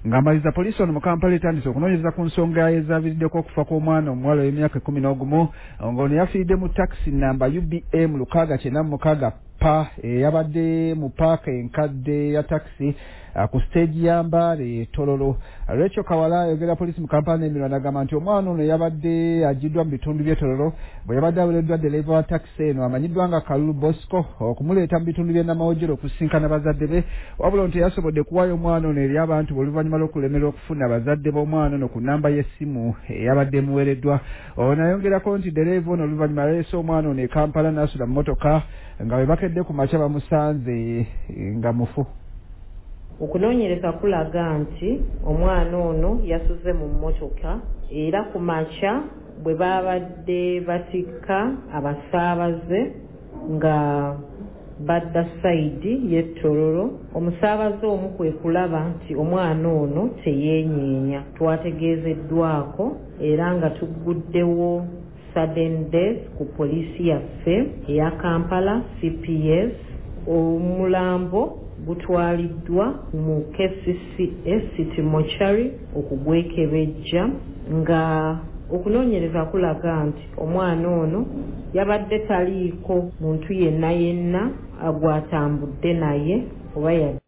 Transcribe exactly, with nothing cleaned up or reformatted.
ng'amaliza poliisi ono mu Kampala etandise okunoonyereza ku nsonga ezaaviiriddeko okufa kw'omwana omuwala w'emyaka ekkumi n'ogumu ng'ono yafiiridde mu takisi namba U B M lukaaga kyenda mu mukaaga pa eyabadde mu paaka enkadde ya takisi uh, ku stage ya Mbale Tololo. Rachel Kawala ayogera poliisi mu Kampala n'emirwa n'agamba nti omwana ono yabadde agiddwa mu bitundu by'e Tololo bwe yabadde awereddwa dereva wa takisi eno amanyiddwa nga Kalulu Bosco okumuleeta mu bitundu by'e Namawojero okusinkana bazadde be, wabula nti yasobodde kuwaayo omwana ono eri abantu oluvannyuma lw'okulemerera okufuna bazadde b'omwana ono ku nnamba y'essimu eyabadde emuweereddwa. Ono ayongerako nti dereva ono oluvannyuma yaleese omwana ono e Kampala n'asula mu mmotoka nga bwe bakedde ku makya bamusanze nga mufu. Okunoonyereza kulaga nti omwana ono yasuze mu mmotoka era ku makya bwe babadde batikka abasaabaze nga badda sayidi y'ettololo, omusaabaze omu kwe kulaba nti omwana ono teyeenyeenya. Twategeezeddwako era nga tugguddewo sudden death ku poliisi yaffe eya Kampala C P S. Omulambo gutwaliddwa mu K C C S City Mortuary okugwekebejja, nga okunoonyereza kulaga nti omwana ono yabadde taliiko muntu yenna yenna agwatambudde naye oba